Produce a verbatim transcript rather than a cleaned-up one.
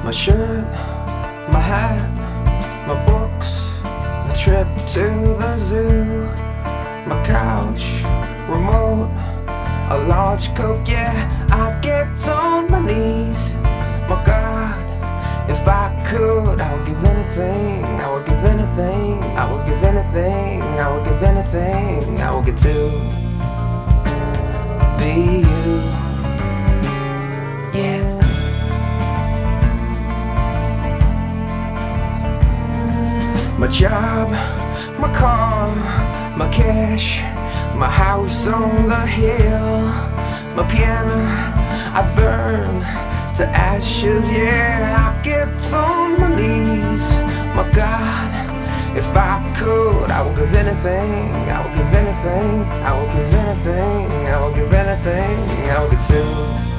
My shirt, my hat, my books, a trip to the zoo, my couch, remote, a large coke, yeah, I get on my knees. My God, if I could, I would give anything, I would give anything, I would give anything, I would give anything, I would get to be you, yeah. My job, my car, my cash, my house on the hill, my piano, I burn to ashes, yeah, I get on my knees. My God, if I could, I would give anything, I would give anything, I would give anything, I would give anything, I would get to